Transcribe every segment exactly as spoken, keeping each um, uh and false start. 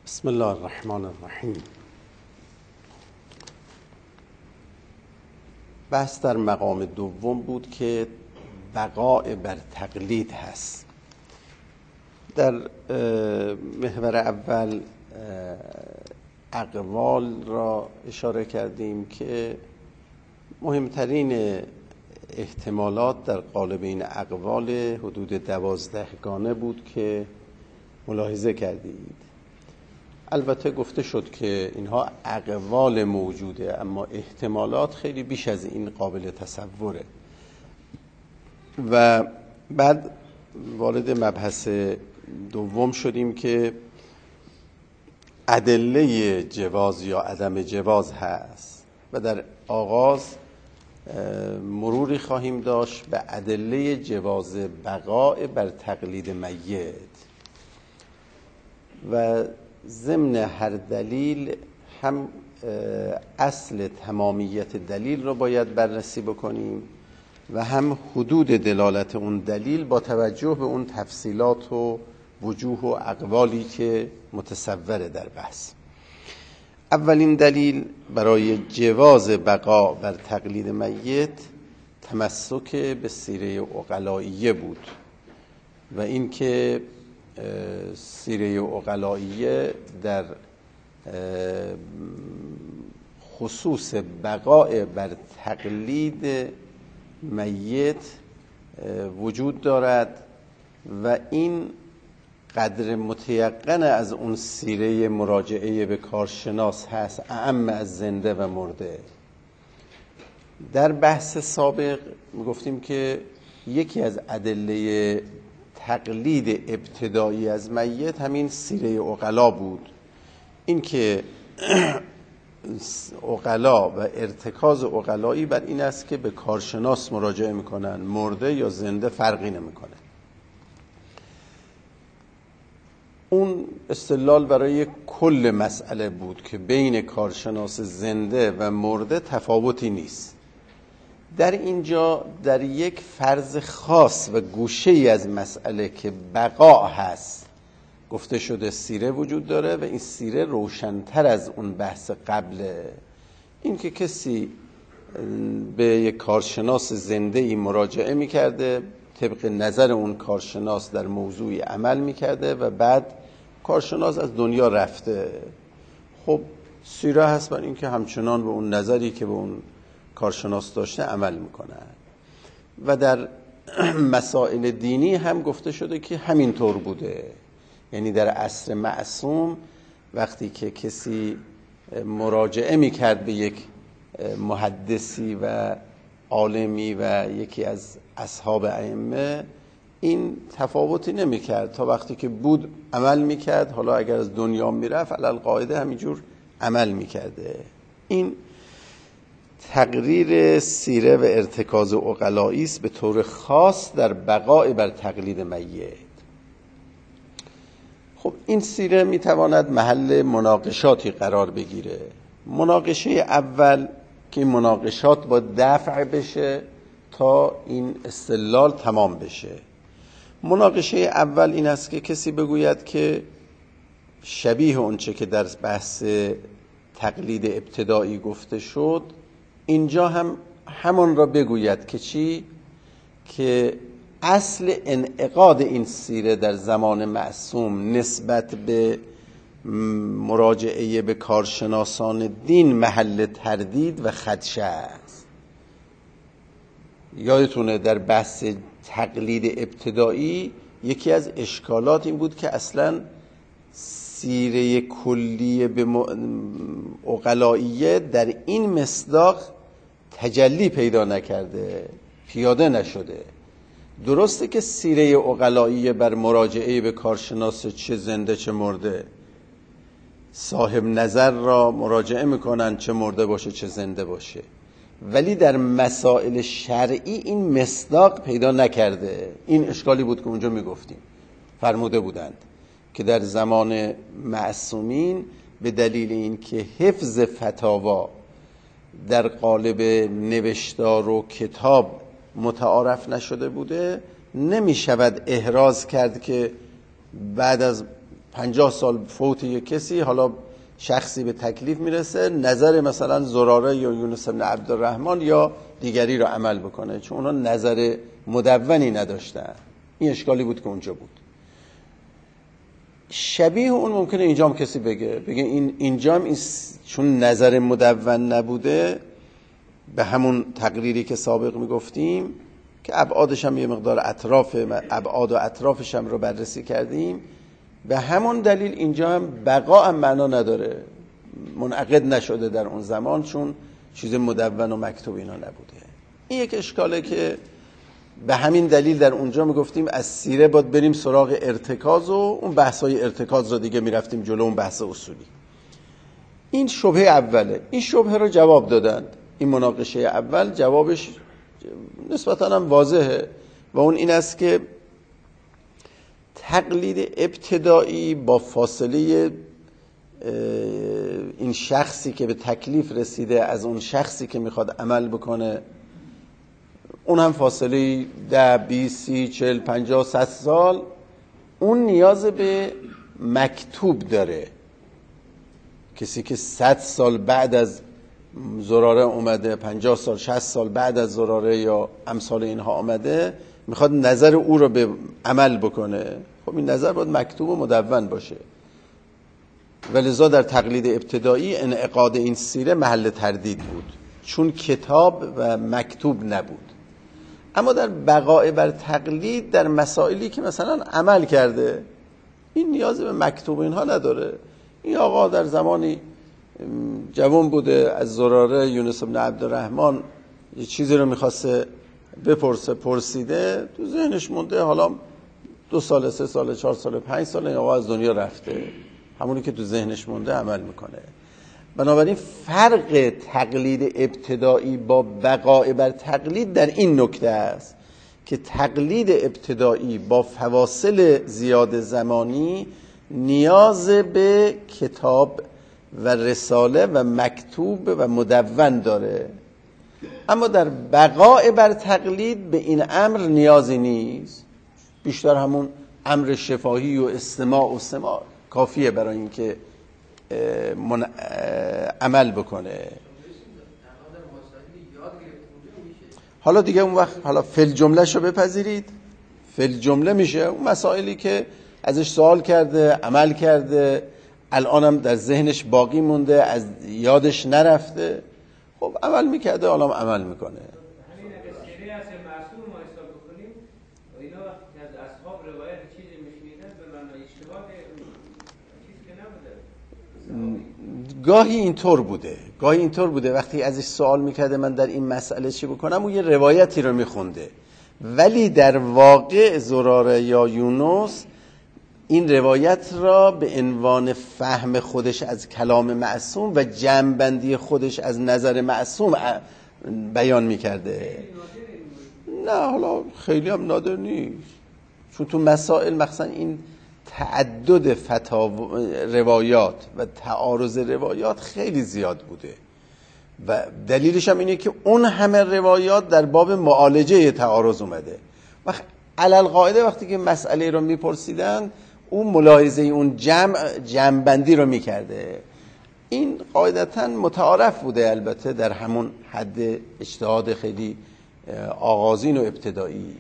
بسم الله الرحمن الرحیم. بحث در مقام دوم بود که بقاء بر تقلید هست. در محور اول اقوال را اشاره کردیم که مهمترین احتمالات در قالب این اقوال حدود دوازدهگانه بود که ملاحظه کردید. البته گفته شد که اینها اقوال موجوده، اما احتمالات خیلی بیش از این قابل تصوره. و بعد وارد مبحث دوم شدیم که ادله جواز یا عدم جواز هست و در آغاز مروری خواهیم داشت به ادله جواز بقاء بر تقلید میت و ضمن هر دلیل هم اصل تمامیت دلیل رو باید بررسی بکنیم و هم حدود دلالت اون دلیل با توجه به اون تفصیلات و وجوه و اقوالی که متصوره در بحث. اولین دلیل برای جواز بقا بر تقلید میت تمسک به سیره عقلائیه بود و اینکه سیره عقلائیه در خصوص بقاء بر تقلید میت وجود دارد و این قدر متیقن از اون سیره مراجعه به کارشناس هست، اعم از زنده و مرده. در بحث سابق گفتیم که یکی از ادله تقلید ابتدایی از میت همین سیره عقلا بود، این که عقلا و ارتکاز عقلایی بر این است که به کارشناس مراجعه میکنن، مرده یا زنده فرقی نمیکنه. اون استدلال برای کل مسئله بود که بین کارشناس زنده و مرده تفاوتی نیست. در اینجا در یک فرض خاص و گوشه‌ای از مسئله که بقا هست گفته شده سیره وجود داره و این سیره روشن‌تر از اون بحث قبله. این که کسی به یک کارشناس زنده ای مراجعه میکرده، طبق نظر اون کارشناس در موضوعی عمل میکرده و بعد کارشناس از دنیا رفته. خب سیره هست بر این که همچنان به اون نظری که به اون کارشناس داشته عمل میکنن. و در مسائل دینی هم گفته شده که همین طور بوده. یعنی در عصر معصوم وقتی که کسی مراجعه میکرد به یک محدثی و عالمی و یکی از اصحاب ائمه، این تفاوتی نمیکرد تا وقتی که بود عمل میکرد، حالا اگر از دنیا میرفت علل قاعده همینجور عمل میکرده. این تقریر سیره و ارتکاز عقلایی است به طور خاص در بقاء بر تقلید میت. خب این سیره میتواند محل مناقشاتی قرار بگیره. مناقشه اول که این مناقشات با دفع بشه تا این استدلال تمام بشه. مناقشه اول این است که کسی بگوید که شبیه اونچه که در بحث تقلید ابتدایی گفته شد اینجا هم همون را بگوید که چی؟ که اصل انعقاد این سیره در زمان معصوم نسبت به مراجعه به کارشناسان دین محل تردید و خدشه است. یادتونه در بحث تقلید ابتدایی یکی از اشکالات این بود که اصلا سیره کلی به عقلائیه در این مصداق تجلی پیدا نکرده، پیاده نشده. درسته که سیره عقلائیه بر مراجعه به کارشناس چه زنده چه مرده صاحب نظر را مراجعه میکنن، چه مرده باشه چه زنده باشه، ولی در مسائل شرعی این مصداق پیدا نکرده. این اشکالی بود که اونجا میگفتیم، فرموده بودند که در زمان معصومین به دلیل این که حفظ فتاوا در قالب نوشتار و کتاب متعارف نشده بوده، نمی شود احراز کرد که بعد از پنجاه سال فوت یک کسی، حالا شخصی به تکلیف میرسه، نظر مثلا زراره یا یونس بن عبدالرحمن یا دیگری رو عمل بکنه، چون اونا نظر مدونی نداشتن. این اشکالی بود که اونجا بود. شبیه اون ممکنه اینجا هم کسی بگه بگه این اینجا هم این چون نظر مدون نبوده، به همون تقریری که سابق میگفتیم که ابعادش هم یه مقدار اطراف ابعاد و اطرافش هم رو بررسی کردیم، به همون دلیل اینجا هم بقا هم معنا نداره، منعقد نشده در اون زمان، چون چیز مدون و مکتوب اینا نبوده. این یک اشکاله که به همین دلیل در اونجا میگفتیم از سیره باید بریم سراغ ارتکاز و اون بحثای ارتکاز رو دیگه میرفتیم جلو، اون بحث اصولی. این شبهه اوله. این شبهه رو جواب دادند. این مناقشه اول جوابش نسبتاً هم واضحه و اون این است که تقلید ابتدایی با فاصله این شخصی که به تکلیف رسیده از اون شخصی که میخواد عمل بکنه، اون هم فاصله ده، بیست، سی، چل، پنجاه، صد سال، اون نیاز به مکتوب داره. کسی که صد سال بعد از زراره اومده، پنجاه سال، شصت سال بعد از زراره یا امثال اینها آمده، میخواد نظر او رو به عمل بکنه، خب این نظر باید مکتوب و مدون باشه. ولذا در تقلید ابتدایی انعقاد این سیره محل تردید بود، چون کتاب و مکتوب نبود. اما در بقای بر تقلید در مسائلی که مثلا عمل کرده، این نیاز به مکتوب اینها نداره. این آقا در زمانی جوان بوده، از زراره یونس بن عبدالرحمن یه چیزی رو میخواسته بپرسه، پرسیده، تو ذهنش مونده، حالا دو سال، سه سال، چهار سال، پنج سال این آقا از دنیا رفته، همونی که تو ذهنش مونده عمل میکنه. بنابراین فرق تقلید ابتدایی با بقای بر تقلید در این نکته است که تقلید ابتدایی با فواصل زیاد زمانی نیاز به کتاب و رساله و مکتوب و مدون داره، اما در بقای بر تقلید به این امر نیازی نیست. بیشتر همون امر شفاهی و استماع و سماع کافیه برای اینکه من... عمل بکنه. حالا دیگه اون وقت حالا فل جمله شو بپذیرید، فل جمله میشه اون مسائلی که ازش سوال کرده، عمل کرده، الانم در ذهنش باقی مونده، از یادش نرفته، خب عمل میکرده، الان عمل میکنه. همین سیره از معصوم ما حساب بکنیم و اینا وقتی از اصحاب روایت چیزی میشنیدن به معنی اشتباه چیزی که نبوده. گاهی اینطور بوده، گاهی اینطور بوده وقتی ازش سوال میکرده من در این مسئله چی بکنم، اون یه روایتی رو میخونده، ولی در واقع زراره یا یونس این روایت را به عنوان فهم خودش از کلام معصوم و جمع‌بندی خودش از نظر معصوم بیان میکرده. نه حالا خیلی هم نادر نیست، چون تو مسائل مثلا این تعدد فتاوا روایات و تعارض روایات خیلی زیاد بوده و دلیلش هم اینه که اون همه روایات در باب معالجه تعارض اومده. وقت علل قاعده وقتی که مسئله رو میپرسیدن، اون ملاحظه اون جمع جمع‌بندی رو میکرده. این قاعدتاً متعارف بوده، البته در همون حد اجتهاد خیلی آغازین و ابتدایی.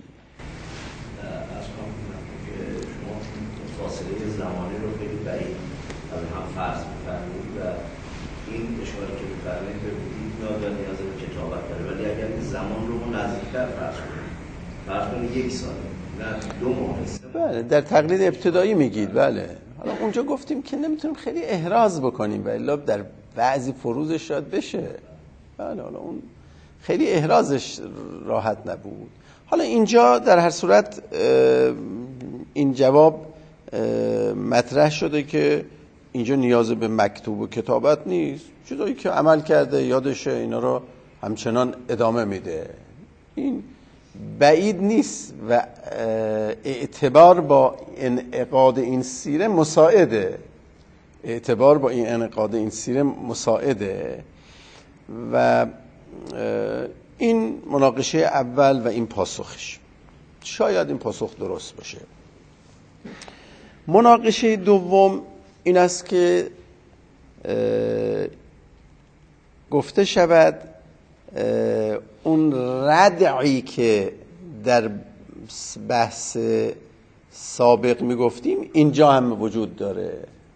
فاصله زمانی رو خیلی بعید هم فرض می‌فرمایید و این اشاره که می‌فرمایید به وجود میاد و نیاز به کتابت داره، ولی اگر این زمان رو ما نزدیک‌تر فرض کنیم، فرض کنید یک سال، نه دو ماه. بله در تقلید ابتدایی میگید. بله حالا اونجا گفتیم که نمیتونیم خیلی احراز بکنیم و الا در بعضی فروزش شاید بشه. بله حالا اون خیلی احرازش راحت نبود. حالا اینجا در هر صورت این جواب مطرح شده که اینجا نیاز به مکتوب و کتابت نیست، چیزایی که عمل کرده یادشه اینا رو همچنان ادامه میده. این بعید نیست و اعتبار با انعقاد این سیره مساعده، اعتبار با این انعقاد این سیره مساعده و این مناقشه اول و این پاسخش. شاید این پاسخ درست باشه. مناقشه دوم این است که گفته شود اون ردعی که در بحث سابق میگفتیم اینجا هم وجود داره،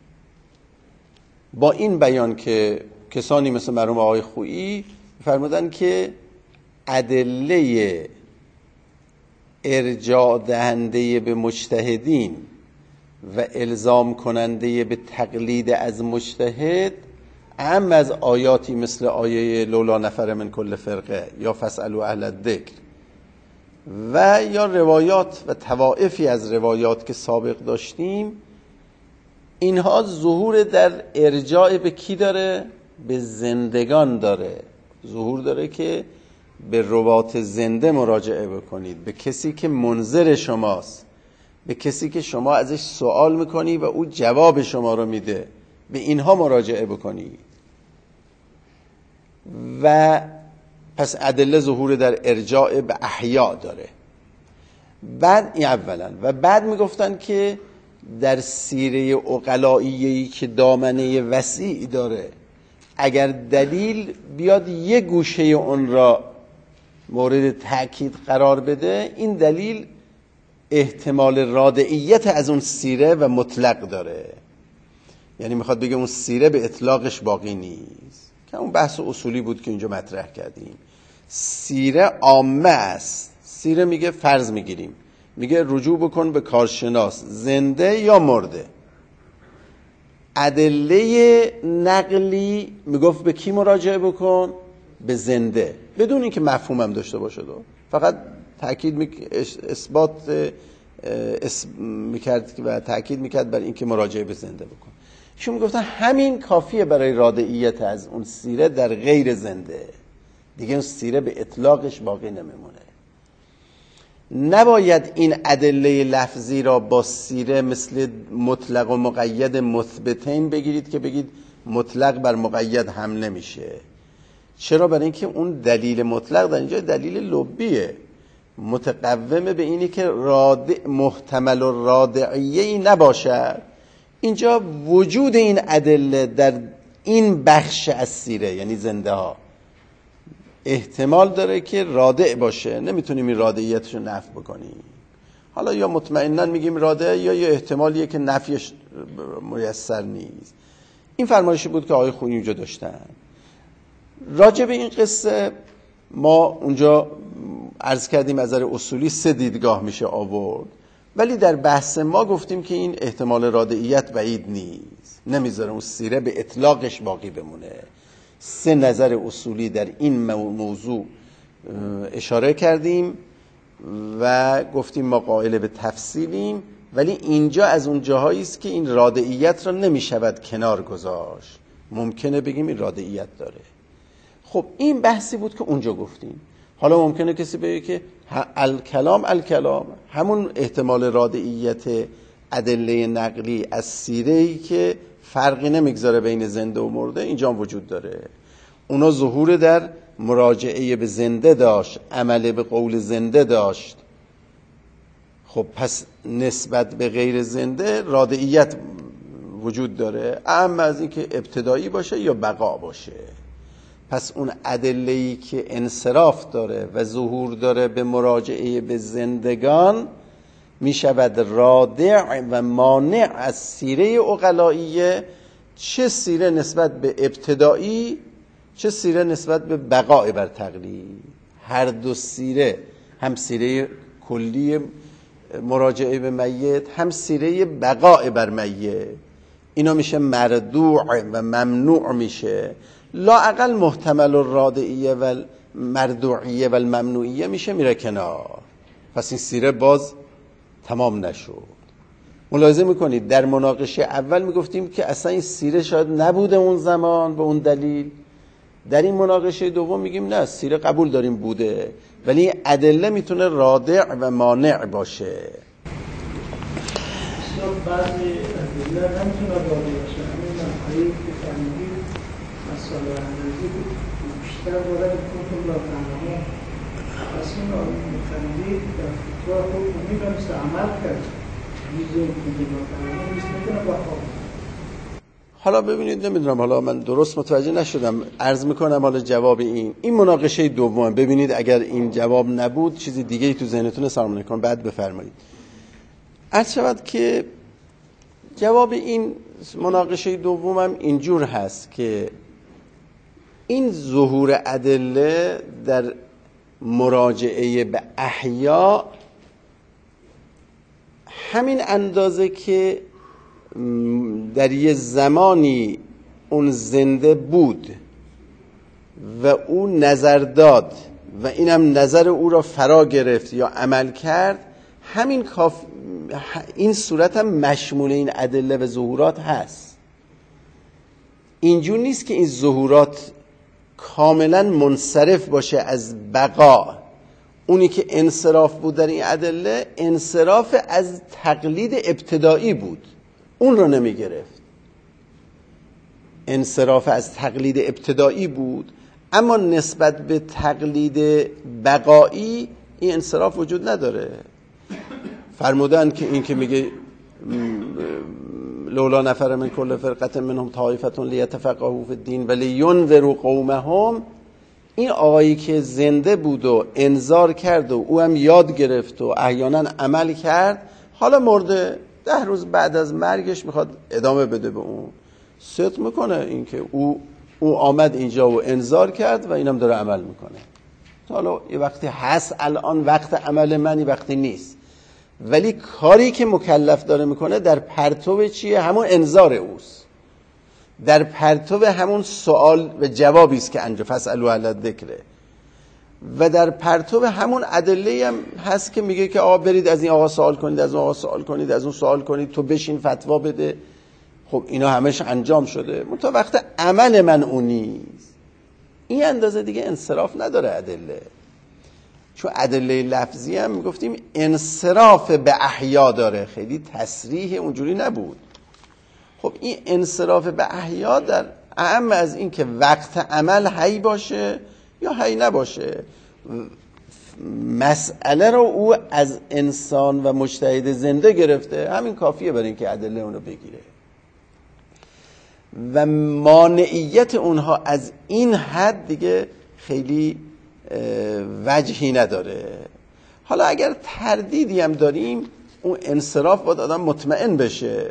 با این بیان که کسانی مثل مرحوم آقای خویی فرمودن که ادله ارجاع دهنده به مجتهدین و الزام کننده به تقلید از مجتهد اهم از آیاتی مثل آیه لولا نفر من کل فرقه یا فاسألوا اهل الذکر و یا روایات و طوائفی از روایات که سابق داشتیم، اینها ظهور در ارجاع به کی داره؟ به زندگان داره، ظهور داره که به روات زنده مراجعه بکنید، به کسی که منظر شماست، به کسی که شما ازش سوال میکنی و او جواب شما رو میده، به اینها مراجعه بکنید. و پس ادله ظهور در ارجاع به احیا داره. بعد این اولا و بعد میگفتن که در سیره عقلائیه‌ای که دامنه وسیع داره، اگر دلیل بیاد یک گوشه اون را مورد تأکید قرار بده، این دلیل احتمال رادعیت از اون سیره و مطلق داره. یعنی میخواد بگه اون سیره به اطلاقش باقی نیست، که اون بحث اصولی بود که اینجا مطرح کردیم. سیره عامه است. سیره میگه فرض میگیریم، میگه رجوع بکن به کارشناس زنده یا مرده. ادله نقلی میگفت به کی مراجعه بکن؟ به زنده، بدون اینکه مفهومم داشته باشه. دو فقط تأکید میک... اثبات اسم میکرد و تأکید میکرد بر اینکه مراجعه به زنده بکن. ایشون میگفتن همین کافیه برای رادعیت از اون سیره در غیر زنده، دیگه اون سیره به اطلاقش باقی نمیمونه. نباید این ادله لفظی را با سیره مثل مطلق و مقید مثبتین بگیرید که بگید مطلق بر مقید حمله میشه. چرا؟ برای اینکه اون دلیل مطلق در اینجا دلیل لبیه، متقومه به اینی که رادع محتمل و رادعیه‌ای نباشد. اینجا وجود این ادله در این بخش از سیره، یعنی زنده ها، احتمال داره که رادع باشه. نمیتونیم این رادعیتش رو نفی بکنیم. حالا یا مطمئناً میگیم رادع، یا یا احتمالیه که نفیش میسر نیست. این فرمایشی بود که آقای خویی اونجا داشتن. راجع به این قصه ما اونجا عرض کردیم از نظر اصولی سه دیدگاه میشه آورد، ولی در بحث ما گفتیم که این احتمال رادعیت بعید نیست، نمیذاره اون سیره به اطلاقش باقی بمونه. سه نظر اصولی در این موضوع اشاره کردیم و گفتیم ما قائل به تفصیلیم، ولی اینجا از اون جاهایی است که این رادعیت را نمیشود کنار گذاشت. ممکنه بگیم این رادعیت داره. خب این بحثی بود که اونجا گفتیم. حالا ممکنه کسی بگه که الکلام الکلام همون احتمال رادعیت ادله نقلی از سیره‌ای که فرقی نمیگذاره بین زنده و مرده اینجا وجود داره. اونا ظهور در مراجعه به زنده داشت، عمل به قول زنده داشت. خب پس نسبت به غیر زنده رادعیت وجود داره، اما از این که ابتدایی باشه یا بقا باشه. پس اون ادله‌ای که انصراف داره و ظهور داره به مراجعه به زندگان می شود رادع و مانع از سیره عقلائیه، چه سیره نسبت به ابتدایی چه سیره نسبت به بقای بر تقلید. هر دو سیره، هم سیره کلی مراجعه به میت، هم سیره بقای بر میت، اینا میشه مردوع و ممنوع میشه. لااقل محتمل الرادعیه و مردوعیه و الممنوعیه میشه میره کنار. پس این سیره باز تمام نشد. ملاحظه میکنید در مناقشه اول میگفتیم که اصلا این سیره شاید نبوده اون زمان به اون دلیل. در این مناقشه دوم میگیم نه، سیره قبول داریم بوده، ولی ادله میتونه رادع و مانع باشه. بعضی ادله نمیتونه رادع باشه. همین منحایی که فهمیدیم مسئله اندازی بیشتر وارد کنتون را فهمه پس این فهمیدید در فتوه خود میدونست عمل کرد تجویز اونجا فرمان نیست، میتونه با خواب. حالا ببینید، نمیدونم، حالا من درست متوجه نشدم، عرض میکنم حالا جواب این این مناقشه دوم. ببینید اگر این جواب نبود چیزی دیگه ای تو ذهنتون سامانه کن بعد بفرمایید. عرض شود که جواب این مناقشه دومم اینجور هست که این ظهور ادله در مراجعه به احیا همین اندازه که در یه زمانی اون زنده بود و او نظر داد و اینم نظر او را فرا گرفت یا عمل کرد، همین کاف... این صورت هم مشمول این ادله و ظهورات هست. اینجور نیست که این ظهورات کاملا منصرف باشه از بقا. اونی که انصراف بود در این ادله انصراف از تقلید ابتدایی بود، اون رو نمی گرفت. انصراف از تقلید ابتدایی بود، اما نسبت به تقلید بقایی این انصراف وجود نداره. فرمودن که این که میگه لولا نفر من کل فرقه منهم طائفه لیتفقهوا فی الدین ولینذروا قومهم، این آقایی که زنده بود و انذار کرد و او هم یاد گرفت و احیانا عمل کرد، حالا مرده، ده روز بعد از مرگش میخواد ادامه بده به اون، صدق میکنه این که او او آمد اینجا و انذار کرد و اینم داره عمل میکنه. حالا یه وقتی هست، الان وقت عمل منی وقتی نیست، ولی کاری که مکلف داره میکنه در پرتو چیه؟ همون انذار اوست، در پرتو همون سوال و جوابی است که انجا فسألوا اهل الذکر، و در پرتو همون ادله هم هست که میگه که آقا برید از این آقا سوال کنید، از اون آقا سوال کنید، از اون سوال کنید، تو بشین فتوا بده. خب اینا همش انجام شده، منتها وقت عمل من اون نیست. این اندازه دیگه انصراف نداره ادله، چون ادله لفظی هم میگفتیم انصراف به احیا داره، خیلی تصریح اونجوری نبود. خب این انصراف به احیا در اهم از این که وقت عمل حی باشه یا حی نباشه، مسئله رو او از انسان و مجتهد زنده گرفته، همین کافیه برای اینکه ادله اونو بگیره. و مانعیت اونها از این حد دیگه خیلی وجهی نداره. حالا اگر تردیدی هم داریم، اون انصراف باید آدم مطمئن بشه.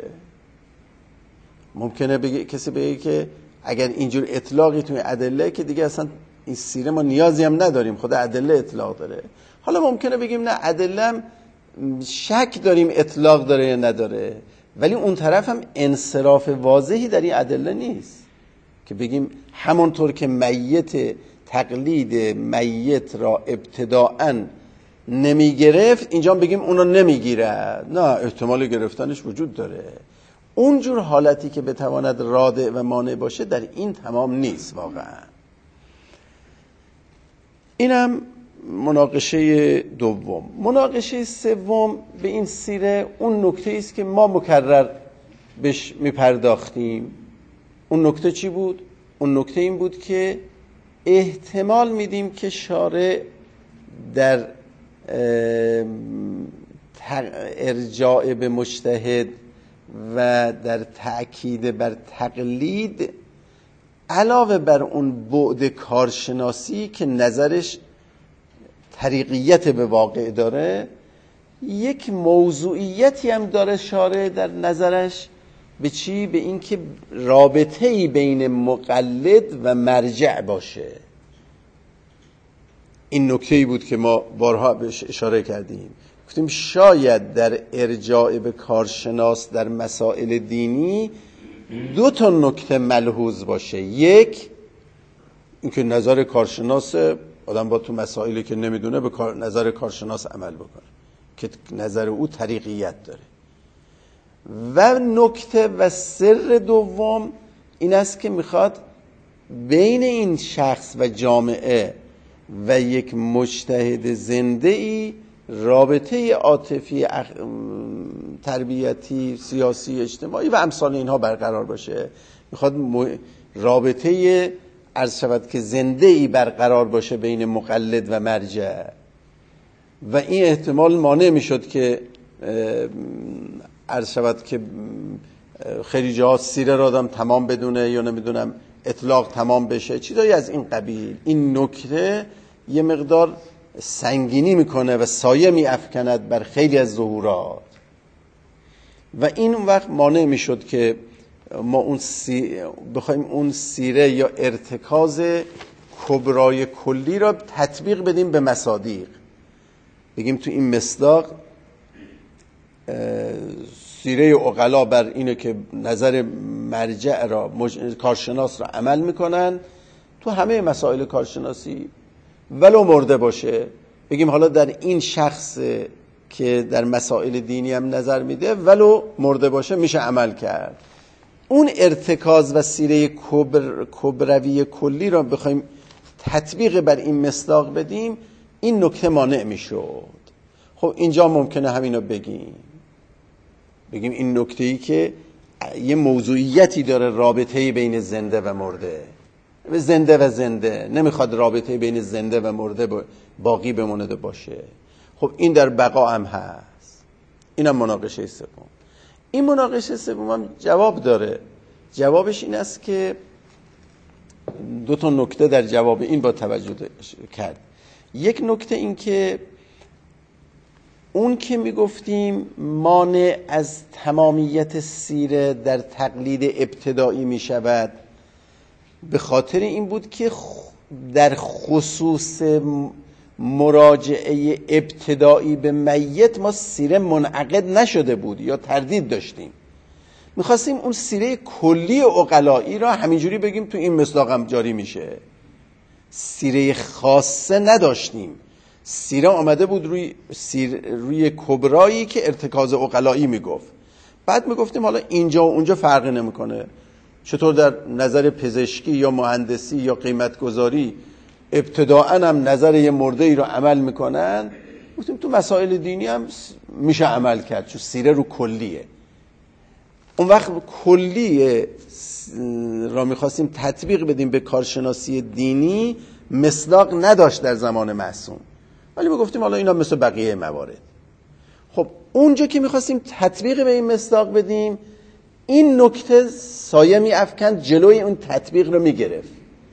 ممکنه بگه کسی بگه که اگر اینجور اطلاقی توی ادله که دیگه اصلا این سیره ما نیازی هم نداریم، خود ادله اطلاق داره. حالا ممکنه بگیم نه، ادله هم شک داریم اطلاق داره یا نداره، ولی اون طرف هم انصراف واضحی در این ادله نیست که بگیم همونطور که میت تقلید میت را ابتداءً نمی گرفت اینجا بگیم اونو نمی گیره. نه، احتمال گرفتنش وجود داره. اونجور حالتی که بتواند رادع و مانع باشه در این تمام نیست واقعا. اینم مناقشه دوم. مناقشه سوم به این سیره اون نکته است که ما مکرر بهش میپرداختیم. اون نکته چی بود؟ اون نکته این بود که احتمال میدیم که شارع در ارجاع به مجتهد و در تأکید بر تقلید علاوه بر اون بعد کارشناسی که نظرش طریقیت به واقع داره، یک موضوعیتی هم داره شارع در نظرش. به چی؟ به این که رابطه‌ای بین مقلد و مرجع باشه. این نکته‌ای بود که ما بارها بهش اشاره کردیم. گفتیم شاید در ارجاع به کارشناس در مسائل دینی دو تا نکته ملحوظ باشه. یک، اینکه نظر کارشناس آدم با تو مسائلی که نمیدونه به نظر کارشناس عمل بکنه که نظر او طریقیت داره. و نکته و سر دوم این است که میخواد بین این شخص و جامعه و یک مجتهد زنده ای رابطه عاطفی، تربیتی، سیاسی، اجتماعی و امثال اینها برقرار باشه. میخواد رابطه عرض شود که زنده ای برقرار باشه بین مقلد و مرجع. و این احتمال مانع میشد که عرض شود که خیلی جاها سیره را آدم تمام بدونه یا نمیدونم اطلاق تمام بشه، چیزایی از این قبیل. این نکته یه مقدار سنگینی میکنه و سایه میافکند بر خیلی از ظهورات و این وقت مانع میشد که ما اون سی... بخوایم اون سیره یا ارتکاز کبرای کلی را تطبیق بدیم به مصادیق، بگیم تو این مصداق سیره عقلا بر اینه که نظر مرجع را مج... کارشناس را عمل میکنن تو همه مسائل کارشناسی ولو مرده باشه، بگیم حالا در این شخص که در مسائل دینی هم نظر میده ولو مرده باشه میشه عمل کرد. اون ارتکاز و سیره کبر... کبروی کلی را بخوایم تطبیق بر این مصداق بدیم، این نکته مانع میشد. خب اینجا ممکنه همینو بگیم بگیم این نکته‌ای که یه موضوعیتی داره، رابطه‌ای بین زنده و مرده، زنده و زنده، نمیخواد رابطه بین زنده و مرده باقی بمونده باشه. خب این در بقا هم هست. اینم مناقشه سوم. این مناقشه سوم هم جواب داره. جوابش این است که دو تا نکته در جواب این با توجه کرد. یک نکته این که اون که میگفتیم مانع از تمامیت سیره در تقلید ابتدایی میشود، به خاطر این بود که در خصوص مراجعه ابتدایی به میت ما سیره منعقد نشده بود یا تردید داشتیم. میخواستیم اون سیره کلی عقلایی را همینجوری بگیم تو این مصداق هم جاری میشه. سیره خاصه نداشتیم. سیره آمده بود روی سیر روی کبرایی که ارتکاز عقلایی میگفت. بعد میگفتیم حالا اینجا و اونجا فرقی نمیکنه. چطور در نظر پزشکی یا مهندسی یا قیمتگذاری ابتداءً هم نظر یه مرده ای رو عمل میکنن، گفتیم تو مسائل دینی هم میشه عمل کرد چون سیره رو کلیه. اون وقت کلی را میخواستیم تطبیق بدیم به کارشناسی دینی، مصداق نداشت در زمان معصوم، ولی میگفتیم حالا اینا مثل بقیه موارد. خب اونجا که میخواستیم تطبیق به این مصداق بدیم، این نکته سایه می افکند جلوی اون تطبیق رو می گرفت.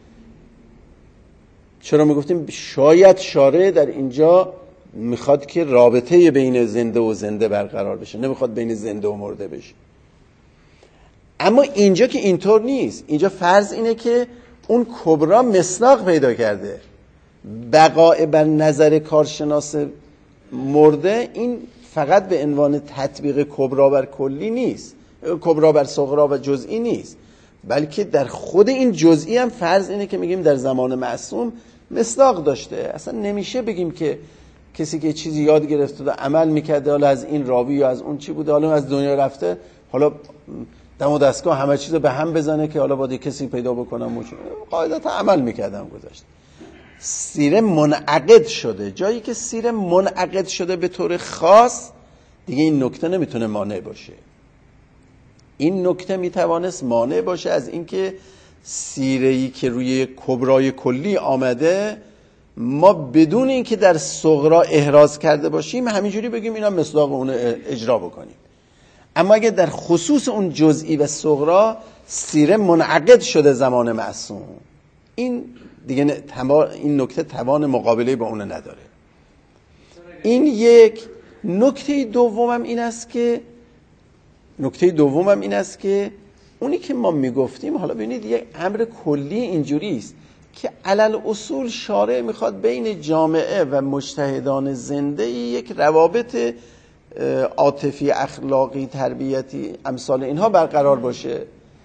چرا می گفتیم شاید شارع در اینجا میخواد که رابطه بین زنده و زنده برقرار بشه، نمیخواد بین زنده و مرده بشه. اما اینجا که اینطور نیست. اینجا فرض اینه که اون کبرا مصداق پیدا کرده، بقای بر نظر کارشناس مرده این فقط به عنوان تطبیق کبرا بر کلی نیست، کبرا بر صغرا و جزئی نیست، بلکه در خود این جزئی هم فرض اینه که میگیم در زمان معصوم مصداق داشته. اصلا نمیشه بگیم که کسی که چیزی یاد گرفته و عمل میکرده، حالا از این راوی یا از اون چی بوده، حالا از دنیا رفته، حالا دم و دستگاه همه چیزو به هم بزنه که حالا باید کسی پیدا بکنم. قاعدتا عمل میکردم گذاشت. سیره منعقد شده. جایی که سیره منعقد شده به طور خاص، دیگه این نکته نمیتونه مانع باشه. این نکته میتوانست مانع باشه از اینکه سیره‌ای که روی کبرای کلی آمده ما بدون اینکه در صغرا احراز کرده باشیم همینجوری بگیم اینا مصداق اون اجرا بکنیم. اما اگه در خصوص اون جزئی و صغرا سیره منعقد شده زمان معصوم، این دیگه این نکته توان مقابله با اون نداره. این یک. نکته دومم این است که نکته دومم این است که اونی که ما میگفتیم، حالا ببینید یک امر کلی اینجوری است که علل اصول شارع میخواد بین جامعه و مجتهدان زنده یک روابط عاطفی، اخلاقی، تربیتی، امثال اینها برقرار باشه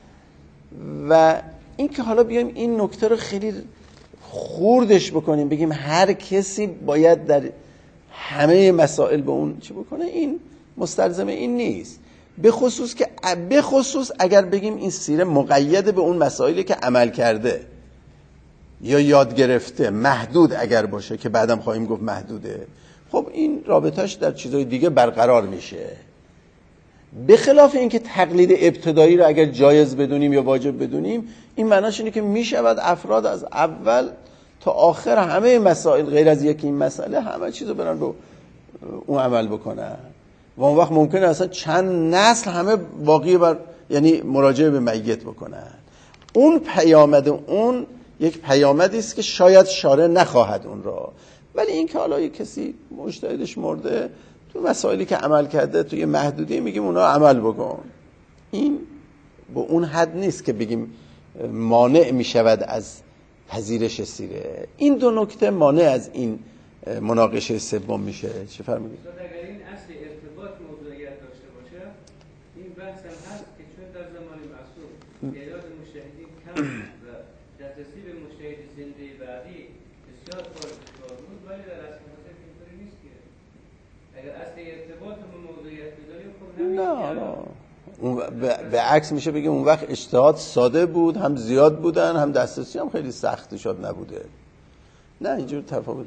و این که حالا بیایم این نکته رو خیلی خوردش بکنیم، بگیم هر کسی باید در همه مسائل به اون چی بکنه، این مستلزم این نیست. به خصوص که به خصوص اگر بگیم این سیره مقید به اون مسائلی که عمل کرده یا یاد گرفته، محدود اگر باشه که بعدم خواهیم گفت محدوده، خب این رابطهش در چیزهای دیگه برقرار میشه. به خلاف اینکه تقلید ابتدایی رو اگر جایز بدونیم یا واجب بدونیم، این معناش اینه که میشود افراد از اول تا آخر همه مسائل غیر از یکی این مسئله همه چیزو برن رو اون عمل بکنن. و اون وقت ممکنه اصلا چند نسل همه باقی بر یعنی مراجعه به میت بکنن. اون پیامد اون یک پیامدی است که شاید شارع نخواهد اون را، ولی این که حالا یک کسی مجتهدش مرده تو مسائلی که عمل کرده توی محدودی میگیم اونا عمل بکن، این با اون حد نیست که بگیم مانع میشود از پذیرش سیره. این دو نکته مانع از این مناقشه سوم میشه. چه فرمودید؟ اگر این اصل ارتباط موضوعیت داشته باشه، این بحث هم هست که چون در زمان معصوم تعداد مجتهدین کم و دسترسی به مجتهد زنده بعدی بسیار کار دشوار بود، ولی در اصل حاضر اینطوری نیست که اگر اصل ارتباط هم موضوعیت بداریم خب نمیشه. نه نه اون به عکس میشه بگیم اون وقت اجتهاد ساده بود، هم زیاد بودن، هم دسترسی هم خیلی سخت شد نبوده. نه اینجور تفاوت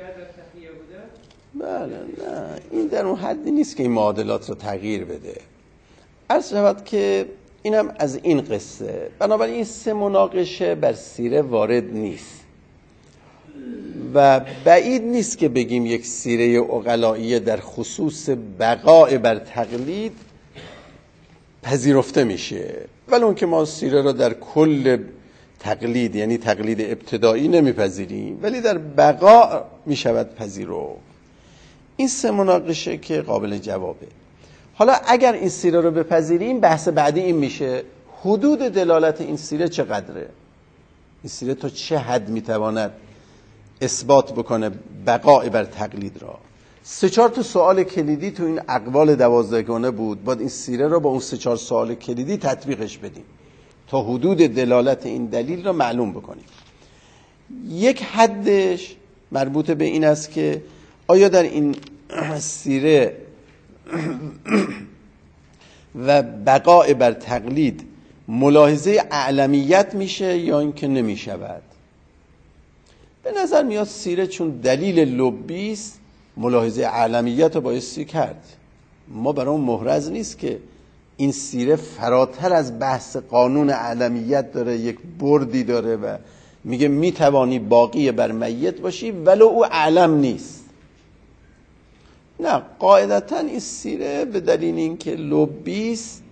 بله نه این در اون حدی نیست که این معادلات رو تغییر بده. عرض شود که اینم از این قصه. بنابراین این سه مناقشه بر سیره وارد نیست و بعید نیست که بگیم یک سیره عقلائیه در خصوص بقاء بر تقلید پذیرفته میشه، ولی اون که ما سیره را در کل تقلید یعنی تقلید ابتدایی نمیپذیریم، ولی در بقاء میشود پذیرفت. این سه مناقشه که قابل جوابه. حالا اگر این سیره رو بپذیریم، بحث بعدی این میشه حدود دلالت این سیره چقدره، این سیره تا چه حد میتواند اثبات بکنه بقاء بر تقلید را. سه چهار تا سوال کلیدی تو این اقوال دوازدهگانه بود، باید این سیره رو با اون سه چهار سوال کلیدی تطبیقش بدیم تا حدود دلالت این دلیل رو معلوم بکنیم. یک حدش مربوط به این است که آیا در این سیره و بقاء بر تقلید ملاحظه اعلمیت میشه یا اینکه نمیشود. به نظر میاد سیره چون دلیل لبی است ملاحظه اعلمیت رو بایستی کرد. ما برای محرز نیست که این سیره فراتر از بحث قانون اعلمیت داره، یک بردی داره و میگه میتوانی باقی بر میت باشی ولو او اعلم نیست. نه، قاعدتا این سیره به دلیل اینکه لبی است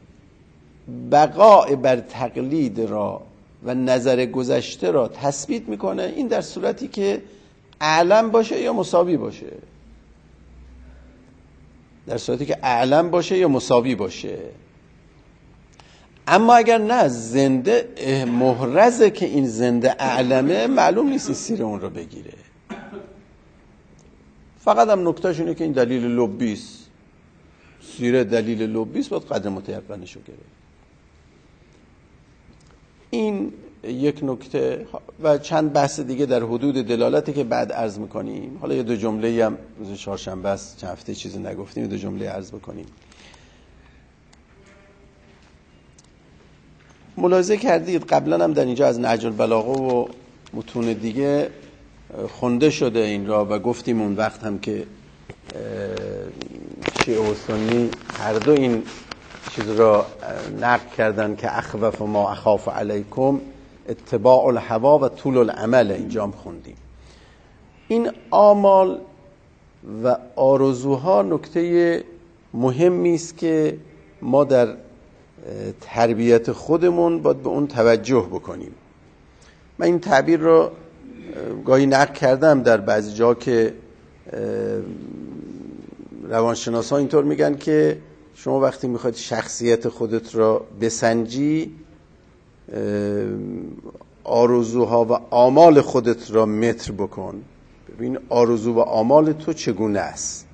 بقاء بر تقلید را و نظر گذشته را تثبیت میکنه، این در صورتی که اعلم باشه یا مساوی باشه، در صورتی که اعلم باشه یا مساوی باشه. اما اگر نه زنده محرزه که این زنده اعلمه، معلوم نیست این سیره اون رو بگیره. فقط هم نکتهش اینه که این دلیل لبیست، سیره دلیل لبیست، باید قدر متیقنشو گرفت. این یک نکته و چند بحث دیگه در حدود دلالتی که بعد عرض میکنیم. حالا یه دو جمله هم روز چهارشنبه است، چند هفته چیزی نگفتیم، دو جمله عرض بکنیم. ملاحظه کردید قبلا هم در اینجا از نهج البلاغه و متون دیگه خونده شده این را و گفتیم اون وقت هم که شیعه و سنی هر دو این چیز را نقل کردن که اخوف ما اخاف علیکم اتباع الهوا و طول العمل. اینجا هم خوندیم. این آمال و آرزوها نکته مهمی است که ما در تربیت خودمون باید به اون توجه بکنیم. من این تعبیر رو گاهی نقل کردم در بعضی جا که روانشناسا اینطور میگن که شما وقتی میخواید شخصیت خودت را بسنجی، آرزوها و آمال خودت را متر بکن، ببین آرزو و آمال تو چگونه است.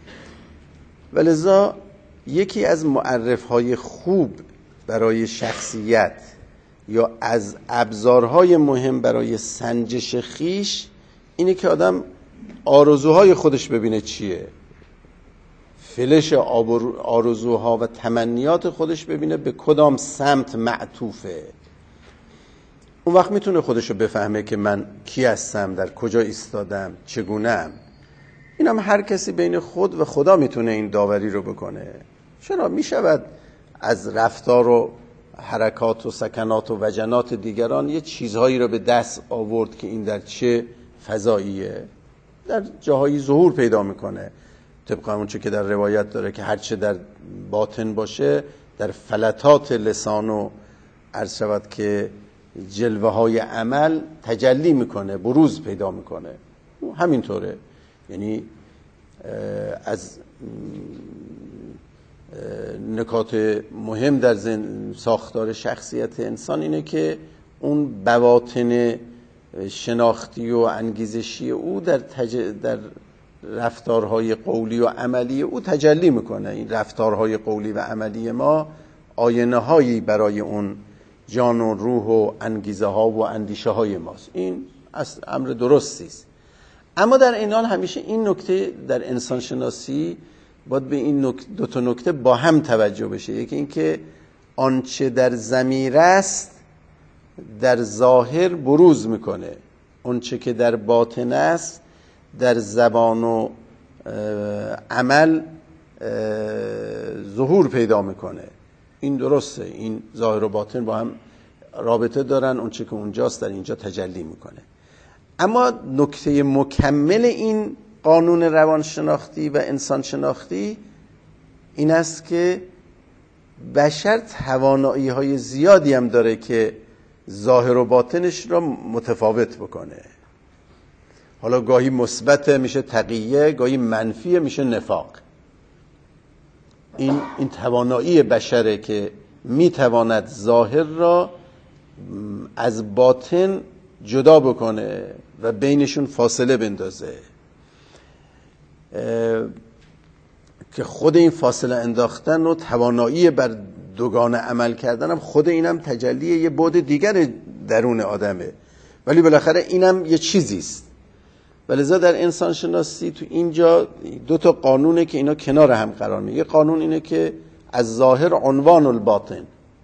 ولذا یکی از معرفهای خوب برای شخصیت یا از ابزارهای مهم برای سنجش خیش اینه که آدم آرزوهای خودش ببینه چیه، فلش آرزوها و تمنیات خودش ببینه به کدام سمت معطوفه. اون وقت میتونه خودشو بفهمه که من کی هستم، در کجا ایستادم، چگونه‌ام. اینم هر کسی بین خود و خدا میتونه این داوری رو بکنه. چرا میشود از رفتار و حرکات و سکنات و وجنات دیگران یه چیزهایی رو به دست آورد که این در چه فضاییه، در جاهایی ظهور پیدا میکنه. طبق اون چه که در روایت داره که هرچه در باطن باشه در فلتات لسان و عرض شود که جلوه های عمل تجلی میکنه، بروز پیدا میکنه. همینطوره، یعنی از نکات مهم در ساختار شخصیت انسان اینه که اون بواطن شناختی و انگیزشی او در, تج... در رفتارهای قولی و عملی او تجلی میکنه. این رفتارهای قولی و عملی ما آینه هایی برای اون جان و روح و انگیزه ها و اندیشه های ماست. این اصل امر درستی است. اما در این حال همیشه این نکته در انسان شناسی باید به این نکته، دو تا نکته با هم توجه بشه. یکی این که آنچه در ضمیر است در ظاهر بروز میکنه، آنچه که در باطن است در زبان و عمل ظهور پیدا میکنه. این درسته، این ظاهر و باطن با هم رابطه دارن، اونچه که اونجاست در اینجا تجلی میکنه. اما نکته مکمل این قانون روانشناختی و انسان شناختی این است که بشر توانایی های زیادی هم داره که ظاهر و باطنش را متفاوت بکنه. حالا گاهی مثبت میشه تقیه، گاهی منفی میشه نفاق. این این توانایی بشره که میتواند ظاهر را از باطن جدا بکنه و بینشون فاصله بندازه، که خود این فاصله انداختن و توانایی بر دوگانه عمل کردن هم خود اینم تجلی یه بعد دیگر درون آدمه، ولی بالاخره اینم یه چیزیست. ولذا در انسان شناسی تو اینجا دو تا قانونه که اینا کنار هم قرار میگیره. یه قانون اینه که از ظاهر عنوان الباطن،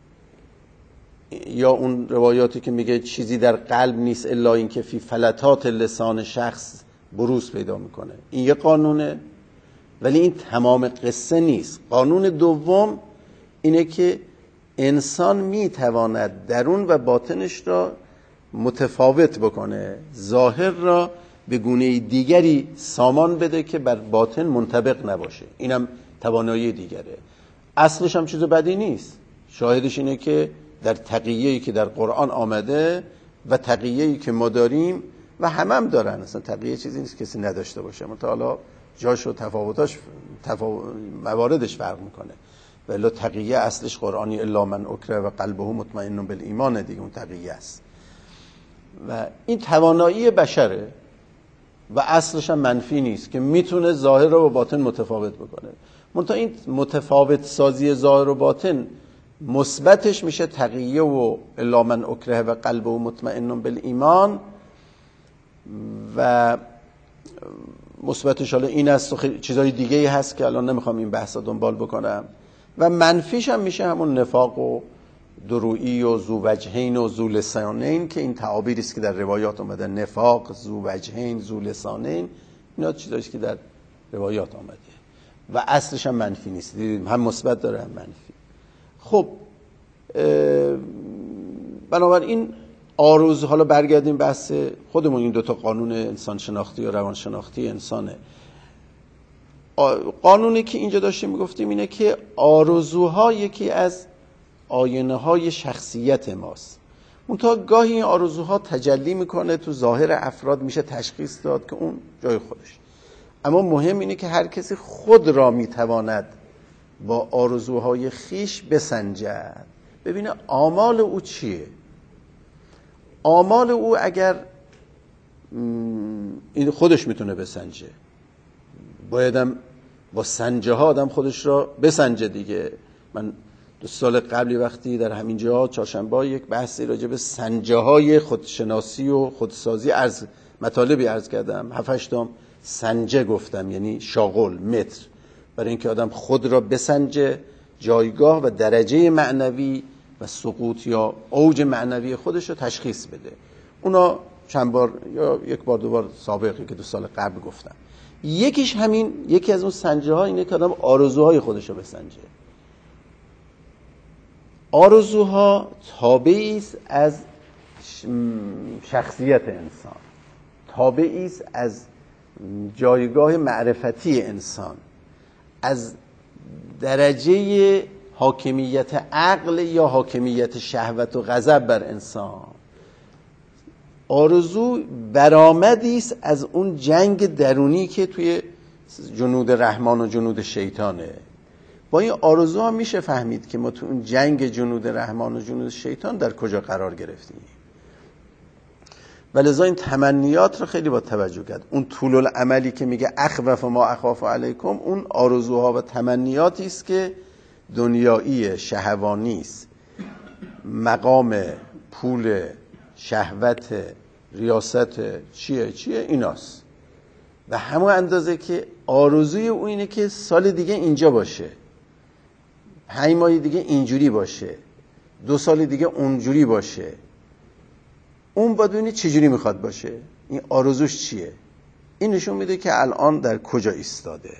یا اون روایاتی که میگه چیزی در قلب نیست الا این که فی فلتات لسان شخص بروز پیدا میکنه. این یه قانونه، ولی این تمام قصه نیست. قانون دوم اینه که انسان میتواند درون و باطنش را متفاوت بکنه، ظاهر را به گونه دیگری سامان بده که بر باطن منطبق نباشه. اینم توانایی دیگره. اصلش هم چیز بدی نیست. شاهدش اینه که در تقیه‌ای که در قرآن آمده و تقیه‌ای که ما داریم و همه هم دارن، اصلا تقیه چیزی نیست کسی نداشته باشه، منتها حالا جاش و تفاوتاش تفاوت مواردش فرق میکنه. ولی تقیه اصلش قرآنی الا من اکره و قلبه مطمئن بالایمان دیگه، اون تقیه است و این توانایی بشره و اصلش هم منفی نیست که میتونه ظاهر رو با باطن متفاوت بکنه. منتها این متفاوت سازی ظاهر و باطن مثبتش میشه تقیه و الا من اکره و قلبه مطمئن بالایمان، و مثبتش حالا این است و خیلی چیزای دیگه ای هست که الان نمیخوام این بحثا دنبال بکنم. و منفیش هم میشه همون نفاق و درویی و ذو وجهین و ذو لسانین، که این تعابیری است که در روایات اومده، نفاق، ذو وجهین، ذو لسانین، اینا چیزاییست که در روایات آمده و اصلش هم منفی نیست. دیدیم هم مثبت داره هم منفی. خب بنابراین آرز، حالا برگردیم بحث خودمون، این دوتا قانون انسان شناختی و روان شناختی انسانه. قانونی که اینجا داشتیم میگفتیم اینه که آرزوها یکی از آینه های شخصیت ماست. منتها گاهی این آرزوها تجلی میکنه تو ظاهر افراد، میشه تشخیص داد که اون جای خودش. اما مهم اینه که هر کسی خود را میتواند با آرزوهای خیش بسنجد، ببینه آمال او چیه. آمال او اگر این خودش میتونه بسنجه، بایدم با سنجه ها آدم خودش را بسنجه دیگه. من دو سال قبلی وقتی در همین جا چهارشنبه یک بحثی راجع به سنجه های خودشناسی و خودسازی عرض مطالبی عرض کردم، هفت هشتم سنجه گفتم، یعنی شاغل متر، برای اینکه آدم خود را بسنجه، جایگاه و درجه معنوی و سقوط یا اوج معنوی خودش رو تشخیص بده. اونا چند بار یا یک بار دو بار سابقی که دو سال قبل گفتم. یکیش همین، یکی از اون سنجه ها اینه که آدم آرزوهای خودش رو بسنجه. آرزوها تابعی است از شخصیت انسان، تابعی است از جایگاه معرفتی انسان. از درجه حاکمیت عقل یا حاکمیت شهوت و غضب بر انسان. آرزو برآمدی است از اون جنگ درونی که توی جنود رحمان و جنود شیطانه. با این آرزوها میشه فهمید که ما تو اون جنگ جنود رحمان و جنود شیطان در کجا قرار گرفتیم. ولذا این تمنیات رو خیلی با توجه کرد. اون طول العملی که میگه اخوف ما اخاف علیکم، اون آرزوها و تمنیاتی است که دنیایی، شهوانی است. مقام، پول، شهوت، ریاست، چیه چیه ایناست. و همون اندازه که آرزوی او اینه که سال دیگه اینجا باشه، پنج ماه دیگه اینجوری باشه، دو سال دیگه اونجوری باشه. اون باید ببینید چجوری میخواد باشه، این آرزوش چیه. این نشون میده که الان در کجا ایستاده.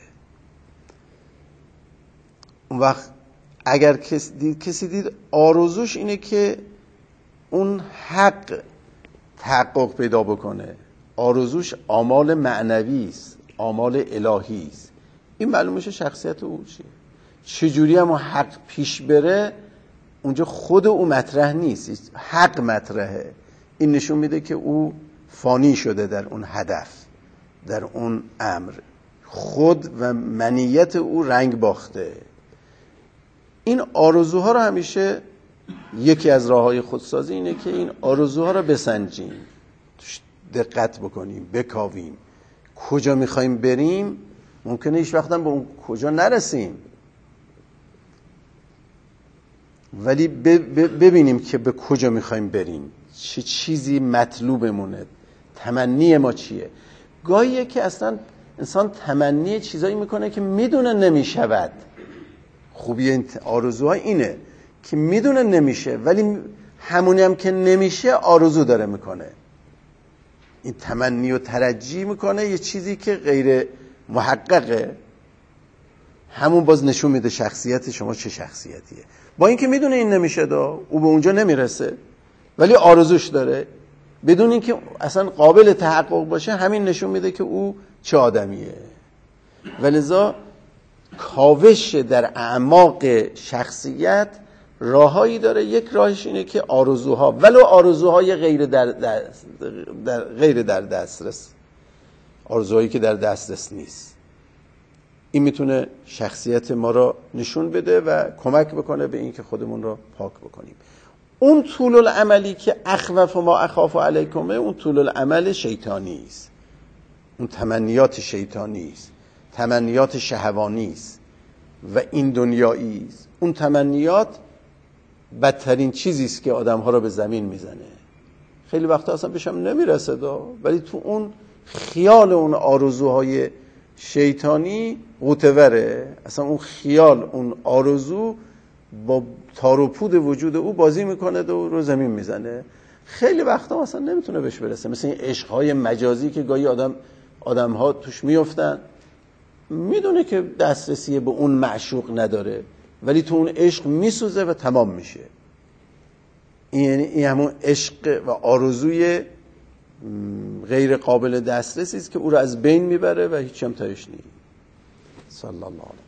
اون وقت اگر کسی دید, کسی دید آرزوش اینه که اون حق تحقق پیدا بکنه، آرزوش آمال معنوی است، آمال الهی است، این معلوم میشه شخصیت او چیه. چجوری هم حق پیش بره اونجا خود او مطرح نیست، حق مطرحه. این نشون میده که او فانی شده در اون هدف، در اون امر، خود و منیت او رنگ باخته. این آرزوها رو همیشه یکی از راههای خودسازی اینه که این آرزوها رو بسنجیم، دقت بکنیم، بکاویم کجا میخوایم بریم. ممکنه هیچ وقت هم به اون کجا نرسیم، ولی ببینیم که به کجا میخوایم بریم، چه چیزی مطلوبمونه، تمنی ما چیه. گاهیه که اصلا انسان تمنی چیزایی میکنه که میدونه نمیشود. خوبی این آرزوها اینه که میدونه نمیشه، ولی همونی هم که نمیشه آرزو داره میکنه. این تمنی و ترجی میکنه یه چیزی که غیر محققه. همون باز نشون میده شخصیت شما چه شخصیتیه. با اینکه میدونه این نمیشه، دا او به اونجا نمیرسه، ولی آرزوش داره بدون اینکه اصلا قابل تحقق باشه. همین نشون میده که او چه آدمیه. ولذا کاوش در اعماق شخصیت راههایی داره. یک راهش اینه که آرزوها، ولو آرزوهای غیر در, دست در غیر در دسترس، آرزوهایی که در دسترس نیست، این میتونه شخصیت ما را نشون بده و کمک بکنه به این که خودمون را پاک بکنیم. اون طول العملی که اخوف ما اخاف علیکمه، اون طول العمل شیطانی است، اون تمنیات شیطانی است، تمنیات شهوانی است و این دنیایی است. اون تمنیات بدترین چیزی است که آدم‌ها را به زمین میزنه. خیلی وقتا اصلا بهش هم نمیرسه دا، ولی تو اون خیال اون آرزوهای شیطانی غوطه‌وره. اصلا اون خیال، اون آرزو با تار و پود وجود او بازی میکنه و رو زمین میزنه. خیلی وقتا اصلا نمیتونه بهش برسه. مثل این عشق‌های مجازی که گاهی آدم آدم‌ها توش میافتن، میدونه که دسترسی به اون معشوق نداره، ولی تو اون عشق میسوزه و تمام میشه. این این همون عشق و آرزوی غیر قابل دسترسی است که او رو از بین میبره و هیچ هم تایش نیست. صلی الله علیه